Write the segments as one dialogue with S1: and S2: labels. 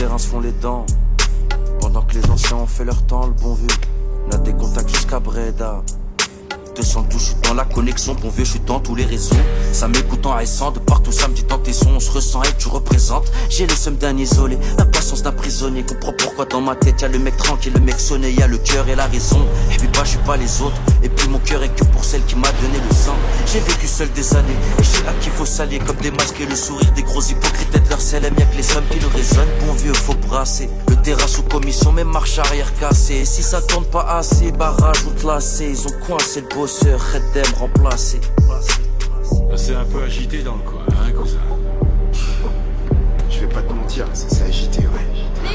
S1: terrains se font les dents. Pendant que les anciens ont fait leur temps, le bon vieux n'a des contacts jusqu'à Breda. 212, je suis dans la connexion, bon vieux, je suis dans tous les réseaux. Ça m'écoute en récent, de partout ça me dit dans tes sons, on se ressent et tu représentes. J'ai les sommes d'un isolé, la patience d'un prisonnier. Comprends pourquoi dans ma tête y'a le mec tranquille, le mec sonné, y'a le cœur et la raison. Et puis je suis pas les autres, et puis mon cœur est que pour celle qui m'a donné le sang. J'ai vécu seul des années, et je sais à qui faut s'allier. Comme des masques et le sourire des gros hypocrites de leur sel, aime y'a que les sommes qui le résonnent. Bon vieux, faut brasser, le terrain sous commission, même marche arrière cassée. Et si ça tourne pas assez, bah rajoute lacé. Ils ont coincé le bosseur, Redem remplacé.
S2: C'est un peu agité dans le coin, hein, cousin.
S3: Je vais pas te mentir, c'est agité, ouais.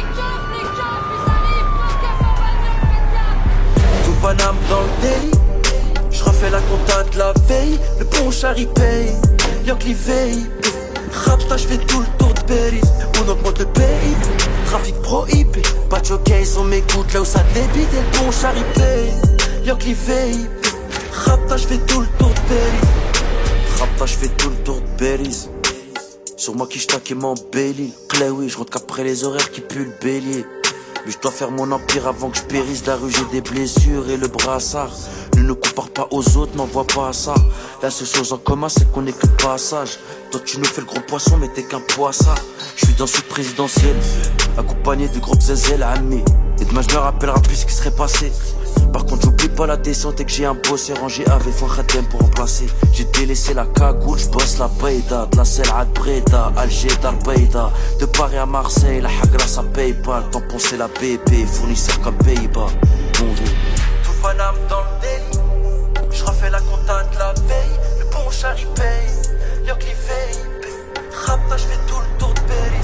S1: Tout Paname dans le délit. Je refais la compta de la veille. Le bon chari paye. Y'a que veille. Rapta, je fais tout le tour de Péris. On augmente le pays. Trafic prohibé. Pas de jockey, ils ont mes gouttes là où ça débite. Et le bon chari paye. Y'a que veille. Rapta, je fais tout le tour de Péris. Rapta, je fais tout le tour de Péris. Sur moi qui j'taque et m'embellit. Clé oui, je rentre qu'après les horaires qui puent le bélier. Mais je dois faire mon empire avant que je périsse. La rue j'ai des blessures et le brassard. Ne compare pas aux autres, n'en vois pas à ça. La seule chose en commun c'est qu'on est que de passage. Toi tu nous fais le gros poisson mais t'es qu'un poissard. Je suis dans ce présidentiel, accompagné de groupes zézels à Amé. Et demain je me rappellerai plus ce qui serait passé. Par contre j'oublie pas la descente et que j'ai un boss et rangé avec Fon Khatem pour remplacer. J'ai délaissé la cagoule, j'bosse la Baïda. De la selle à Breda, Alger, d'Arbeida. De Paris à Marseille, la Hagra ça paye pas. Le tampon c'est la BP, fournisseur comme Pays-Bas. Bon vieux. Tout Paname dans le délit. Je refais la compta de la veille. Le bon chari paye. Y'a que les veilles. Rapta, je fais tout le tour de Péris.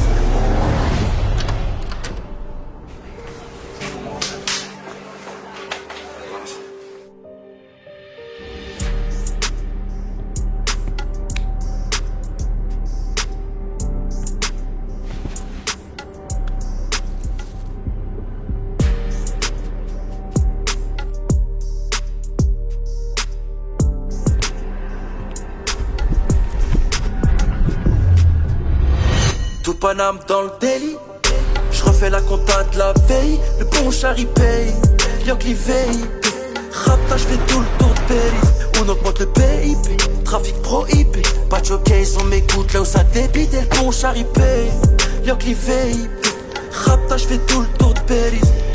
S1: Tout Paname dans le délit. Je refais la compta de la veille. Le bon chari paye. Y'a que les veilles. Rapta, je fais tout le tour de Péris. On augmente le PIB. Trafic prohibé. Pas de jockey, ils ont mes gouttes là où ça débite. Et le bon chari paye. Y'a que les veilles. Rapta, je fais tout le tour de Péris.